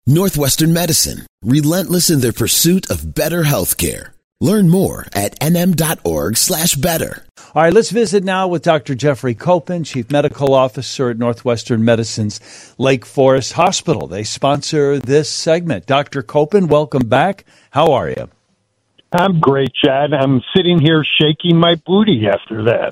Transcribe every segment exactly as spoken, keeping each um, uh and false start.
Northwestern Medicine, relentless in their pursuit of better healthcare. Learn more at nm.org slash better. All right, let's visit now with Doctor Jeffrey Copen, Chief Medical Officer at Northwestern Medicine's Lake Forest Hospital. They sponsor this segment. Doctor Copen, welcome back. How are you? I'm great, Chad. I'm sitting here shaking my booty after that.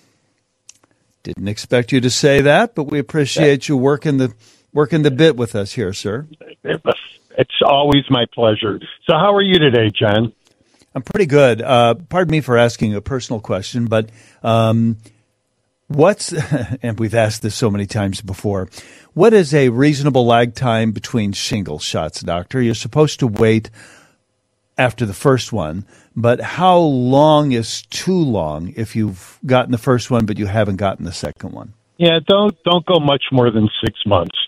Didn't expect you to say that, but we appreciate you working the working the bit with us here, sir. It's always my pleasure. So how are you today, John? I'm pretty good. Uh, pardon me for asking a personal question, but um, what's, and we've asked this so many times before, what is a reasonable lag time between shingle shots, doctor? You're supposed to wait after the first one, but how long is too long if you've gotten the first one but you haven't gotten the second one? Yeah, don't don't go much more than six months.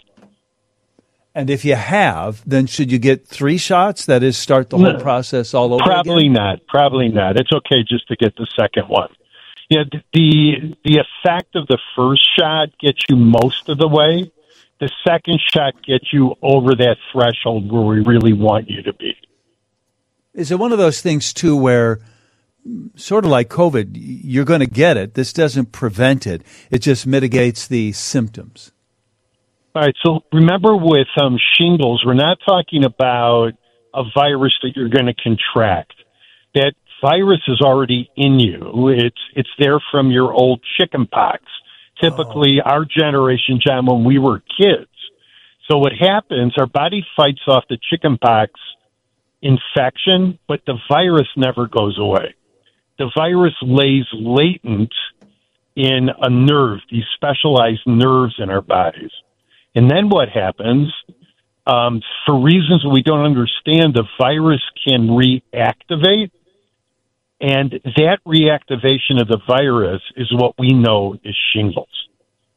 And if you have, then should you get three shots? That is, start the whole No, process all over Probably again? not. Probably not. It's okay just to get the second one. Yeah, the the effect of the first shot gets you most of the way. The second shot gets you over that threshold where we really want you to be. Is it one of those things, too, where sort of like COVID, you're going to get it. This doesn't prevent it. It just mitigates the symptoms. All right, so remember with um, shingles, we're not talking about a virus that you're going to contract. That virus is already in you. It's it's there from your old chicken pox. Typically, oh. Our generation, John, when we were kids. So what happens, our body fights off the chicken pox infection, but the virus never goes away. The virus lays latent in a nerve, these specialized nerves in our bodies. And then what happens, um, for reasons we don't understand, the virus can reactivate, and that reactivation of the virus is what we know is shingles.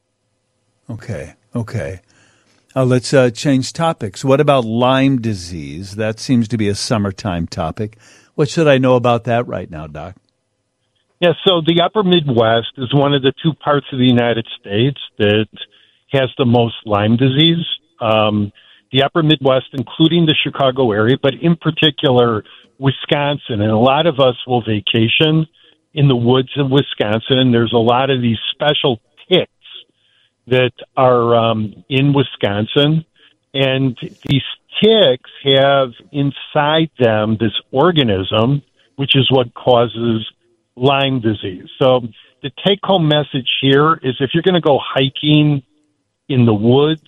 Okay, okay. Uh, let's uh, change topics. What about Lyme disease? That seems to be a summertime topic. What should I know about that right now, Doc? Yeah, so the upper Midwest is one of the two parts of the United States that has the most Lyme disease. Um, the upper Midwest, including the Chicago area, but in particular, Wisconsin. And a lot of us will vacation in the woods of Wisconsin. There's a lot of these special ticks that are um, in Wisconsin. And these ticks have inside them this organism, which is what causes Lyme disease. So the take-home message here is if you're going to go hiking in the woods,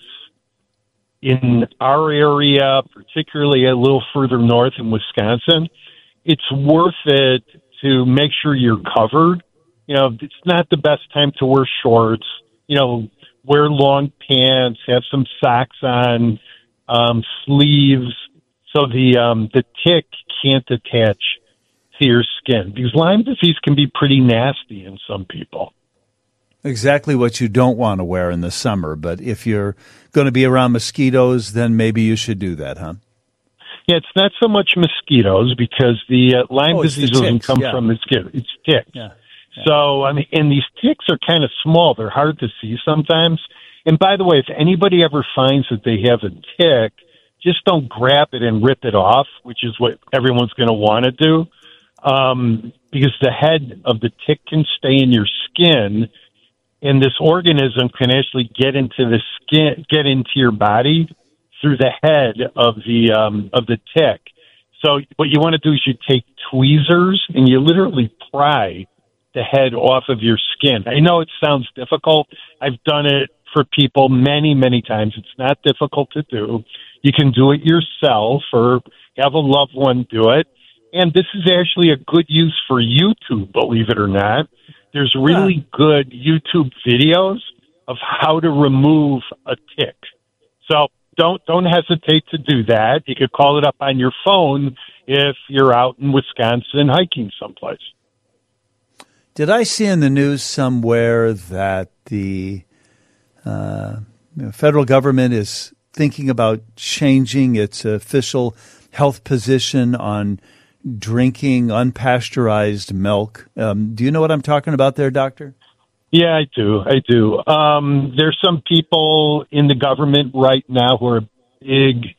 in our area, particularly a little further north in Wisconsin, it's worth it to make sure you're covered. You know, it's not the best time to wear shorts. You know, wear long pants, have some socks on, um, sleeves, so the um, the tick can't attach to your skin. Because Lyme disease can be pretty nasty in some people. Exactly what you don't want to wear in the summer, but if you're going to be around mosquitoes, then maybe you should do that, huh? Yeah, it's not so much mosquitoes because the uh, Lyme oh, disease the doesn't ticks, come yeah. from mosquitoes. It's ticks. Yeah. Yeah. So, I mean, and these ticks are kind of small. They're hard to see sometimes. And by the way, if anybody ever finds that they have a tick, just don't grab it and rip it off, which is what everyone's going to want to do, um, because the head of the tick can stay in your skin. And this organism can actually get into the skin, get into your body through the head of the um, of the tick. So what you want to do is you take tweezers and you literally pry the head off of your skin. I know it sounds difficult. I've done it for people many, many times. It's not difficult to do. You can do it yourself or have a loved one do it. And this is actually a good use for YouTube, believe it or not. There's really good YouTube videos of how to remove a tick. So don't don't hesitate to do that. You could call it up on your phone if you're out in Wisconsin hiking someplace. Did I see in the news somewhere that the uh, federal government is thinking about changing its official health position on drinking unpasteurized milk? Um, do you know what I'm talking about there, Doctor? Yeah, I do. I do. Um, there's some people in the government right now who are big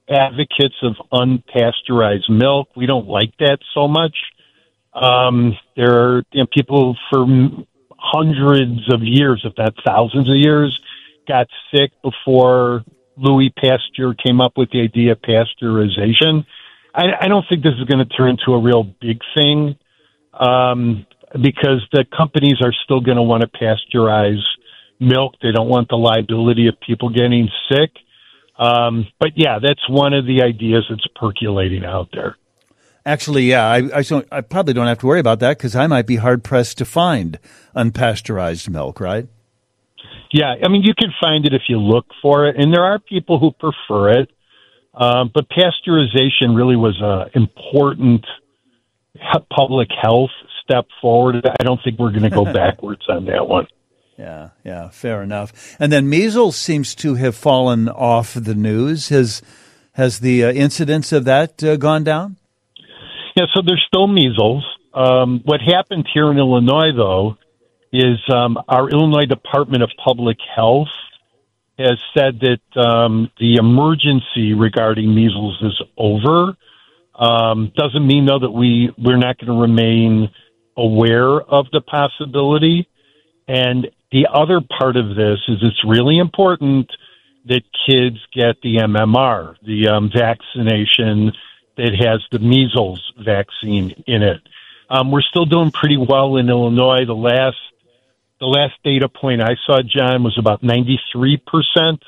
advocates of unpasteurized milk. We don't like that so much. Um, there are you know, people for hundreds of years, if not thousands of years, got sick before Louis Pasteur came up with the idea of pasteurization. I, I don't think this is going to turn into a real big thing um, because the companies are still going to want to pasteurize milk. They don't want the liability of people getting sick. Um, but, yeah, that's one of the ideas that's percolating out there. Actually, yeah, I, I, don't, I probably don't have to worry about that because I might be hard-pressed to find unpasteurized milk, right? Yeah, I mean, you can find it if you look for it, and there are people who prefer it. Um, but pasteurization really was an important public health step forward. I don't think we're going to go backwards on that one. Yeah, yeah, fair enough. And then measles seems to have fallen off the news. Has has the uh, incidence of that uh, gone down? Yeah, so there's still measles. Um, what happened here in Illinois, though, is um, our Illinois Department of Public Health has said that um, the emergency regarding measles is over. Um, doesn't mean, though, that we, we're not going to remain aware of the possibility. And the other part of this is it's really important that kids get the M M R, the um, vaccination that has the measles vaccine in it. Um, we're still doing pretty well in Illinois. The last the last data point I saw, John, was about ninety-three percent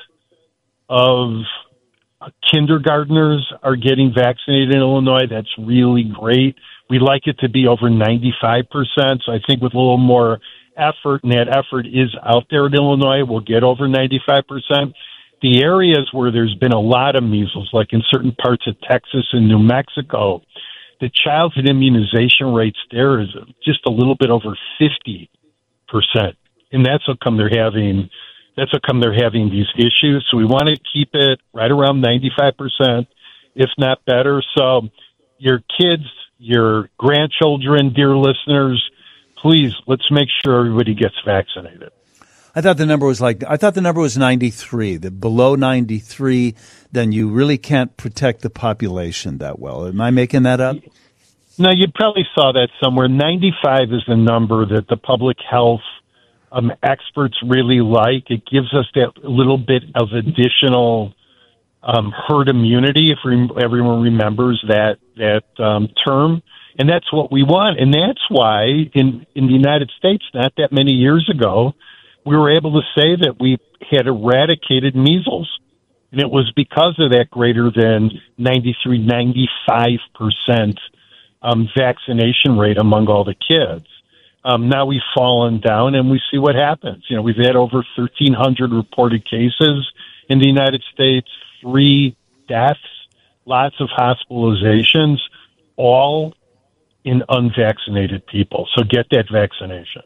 of kindergartners are getting vaccinated in Illinois. That's really great. We'd like it to be over ninety-five percent. So I think with a little more effort, and that effort is out there in Illinois, we'll get over ninety-five percent. The areas where there's been a lot of measles, like in certain parts of Texas and New Mexico, the childhood immunization rates there is just a little bit over fifty percent. And that's how come they're having, that's how come they're having these issues. So we want to keep it right around ninety-five percent, if not better. So your kids, your grandchildren, dear listeners, please, let's make sure everybody gets vaccinated. I thought the number was like, I thought the number was ninety-three. The below ninety-three, then you really can't protect the population that well. Am I making that up? No, you probably saw that somewhere. ninety-five is the number that the public health um, experts really like. It gives us that little bit of additional um, herd immunity, if re- everyone remembers that that um, term. And that's what we want. And that's why in, in the United States, not that many years ago, we were able to say that we had eradicated measles. And it was because of that greater than ninety-three, ninety-five percent um, vaccination rate among all the kids. Um, now we've fallen down and we see what happens. You know, we've had over thirteen hundred reported cases in the United States, three deaths, lots of hospitalizations, all in unvaccinated people. So get that vaccination.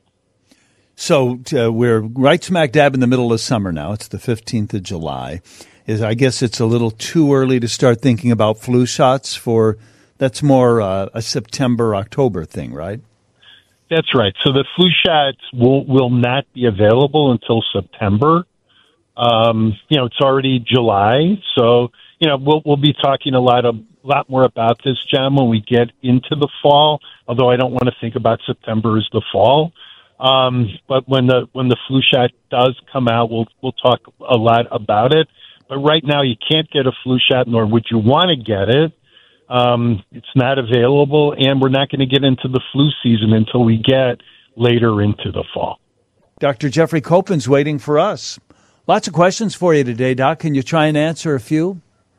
So uh, we're right smack dab in the middle of summer now. It's the fifteenth of July. Is I guess it's a little too early to start thinking about flu shots for, that's more uh, a September, October thing, right? That's right. So the flu shots will, will not be available until September. Um, you know, it's already July. So, you know, we'll, we'll be talking a lot of, lot more about this, John, when we get into the fall, although I don't want to think about September as the fall. Um, but when the when the flu shot does come out, we'll we'll talk a lot about it. But right now, you can't get a flu shot, nor would you want to get it. Um, it's not available, and we're not going to get into the flu season until we get later into the fall. Doctor Jeffrey Copen's waiting for us. Lots of questions for you today, Doc. Can you try and answer a few?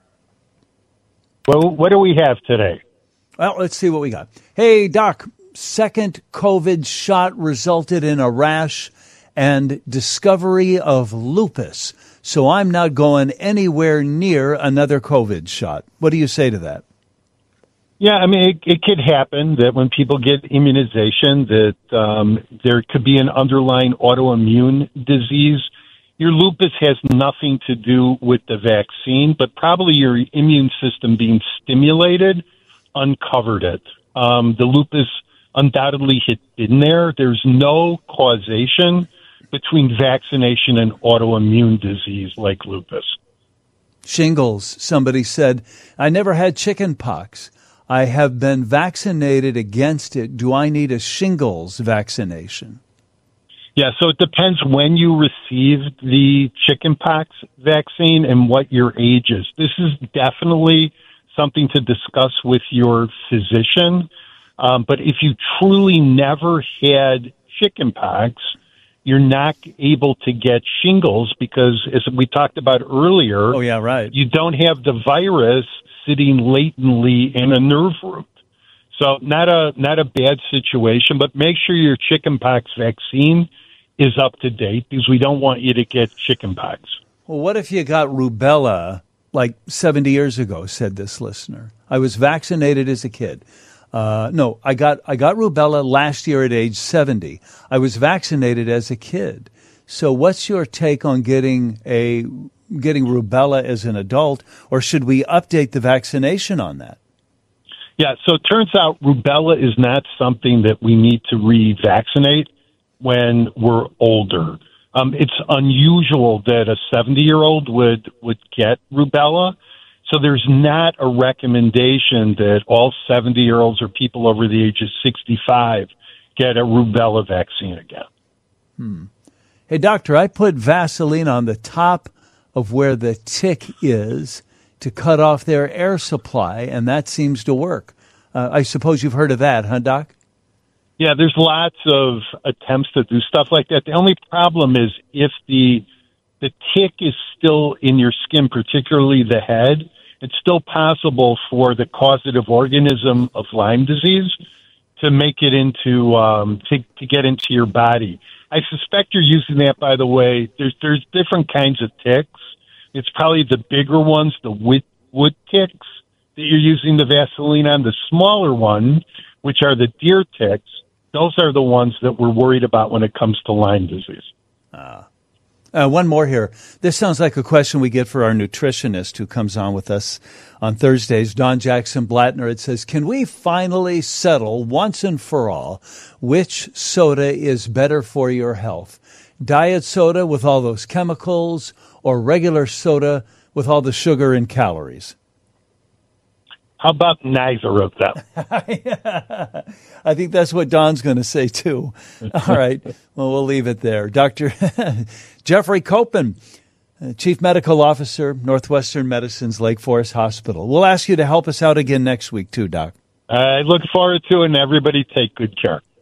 Well, what do we have today? Well, let's see what we got. Hey, Doc. Second COVID shot resulted in a rash and discovery of lupus. So I'm not going anywhere near another COVID shot. What do you say to that? Yeah, I mean, it, it could happen that when people get immunization that um, there could be an underlying autoimmune disease. Your lupus has nothing to do with the vaccine, but probably your immune system being stimulated uncovered it. Um, the lupus undoubtedly had been there. There's no causation between vaccination and autoimmune disease like lupus. Shingles. Somebody said, I never had chicken pox. I have been vaccinated against it. Do I need a shingles vaccination? Yeah, so it depends when you received the chickenpox vaccine and what your age is. This is definitely something to discuss with your physician. Um, but if you truly never had chickenpox, you're not able to get shingles because, as we talked about earlier, oh yeah, right. you don't have the virus sitting latently in a nerve root. So not a not a bad situation, but make sure your chickenpox vaccine is up to date because we don't want you to get chickenpox. Well, what if you got rubella like seventy years ago, said this listener. I was vaccinated as a kid. Uh, no, I got I got rubella last year at age seventy. I was vaccinated as a kid. So what's your take on getting a getting rubella as an adult, or should we update the vaccination on that? Yeah, so it turns out rubella is not something that we need to revaccinate when we're older. Um, it's unusual that a seventy-year-old would, would get rubella. So there's not a recommendation that all seventy-year-olds or people over the age of sixty-five get a rubella vaccine again. Hmm. Hey, doctor, I put Vaseline on the top of where the tick is to cut off their air supply, and that seems to work. Uh, I suppose you've heard of that, huh, Doc? Yeah, there's lots of attempts to do stuff like that. The only problem is if the the tick is still in your skin, particularly the head, it's still possible for the causative organism of Lyme disease to make it into um, to, to get into your body. I suspect you're using that, by the way. There's there's different kinds of ticks. It's probably the bigger ones, the wood, wood ticks, that you're using the Vaseline on. The smaller one, which are the deer ticks, those are the ones that we're worried about when it comes to Lyme disease. Uh, uh, one more here. This sounds like a question we get for our nutritionist who comes on with us on Thursdays, Don Jackson Blattner. It says, can we finally settle once and for all which soda is better for your health? Diet soda with all those chemicals or regular soda with all the sugar and calories? How about neither of them? I think that's what Don's going to say, too. All right. Well, we'll leave it there. Doctor Jeffrey Koppen, Chief Medical Officer, Northwestern Medicine's Lake Forest Hospital. We'll ask you to help us out again next week, too, Doc. I look forward to it, and everybody take good care.